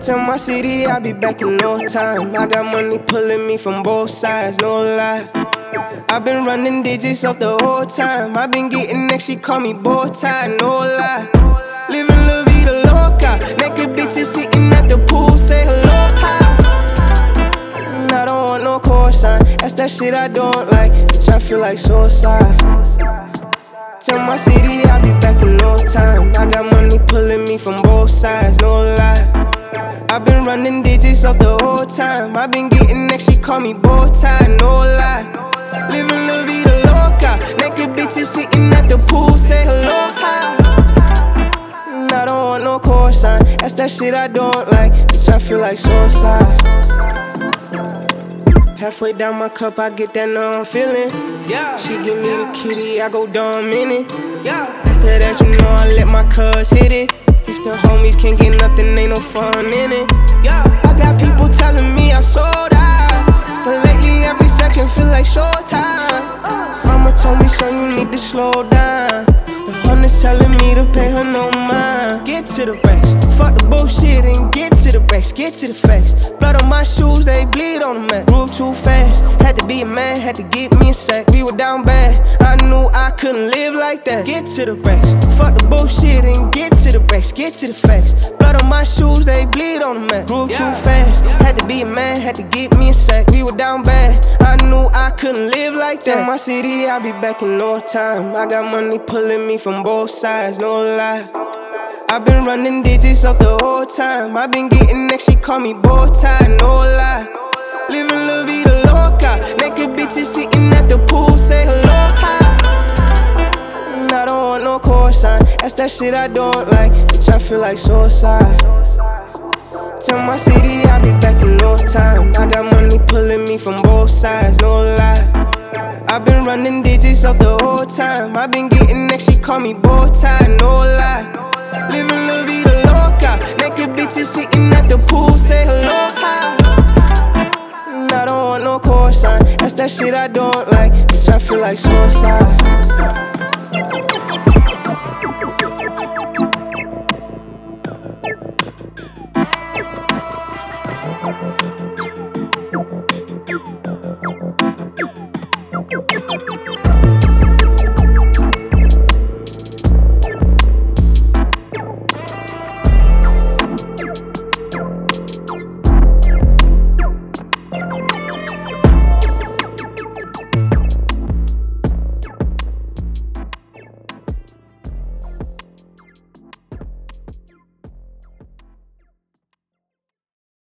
Tell my city I'll be back in no time. I got money pulling me from both sides, no lie. I've been running digits up the whole time. I've been getting next, she call me bow tie, no lie. Living la vida loca. Naked bitches sitting at the pool, say hello, hi. I don't want no cosign, that's that shit I don't like. Bitch, I feel like suicide. Tell my city I'll be back in no time. I got money pulling me from both sides, no lie. I've been running digits up the whole time. I've been getting next, she call me bow tie, no lie. Living la vida loca. Naked bitches sitting at the pool, say hello, hi. I don't want no cosign, that's that shit I don't like. Bitch, I feel like suicide. Halfway down my cup, I get that numb feeling. She give me the kitty, I go dumb in it. After that, you know I let my cuz hit it. If the homies can't get nothing, ain't no fun in it. I got people telling me I sold out, but lately every second feel like showtime. Mama told me, son, you need to slow down. The honey's telling me to pay her no mind. Get to the racks, fuck the bullshit and get to the racks, get to the facts. Blood on my shoes, they bleed on the mat. Grew too fast, had to be a man, had to get me a sack. We were down bad, I knew I couldn't live like that. Get to the racks, fuck the bullshit and get to the racks, get to the facts. Blood on my shoes, they bleed on the mat. Grew too fast, had to be a man, had to get me a sack. We were down bad, I knew I couldn't live like that. Tell my city I'll be back in no time. I got money pulling me from both sides, no lie. I've been running digits up the whole time. I've been getting next, she call me bow tie, no lie. Living la vida loca. Naked bitches sitting at the pool, say hello, hi. I don't want no cosign, that's that shit I don't like. Bitch, I feel like suicide. Tell my city I'll be back in no time. I got money pulling me from both sides, no lie. I've been running digits up the whole time. I've been getting next, she call me bow tie, no lie. Living la vida loca. Naked bitches sitting at the pool, say hello, hi. I don't want no cosign, that's that shit I don't like. Bitch, I feel like suicide.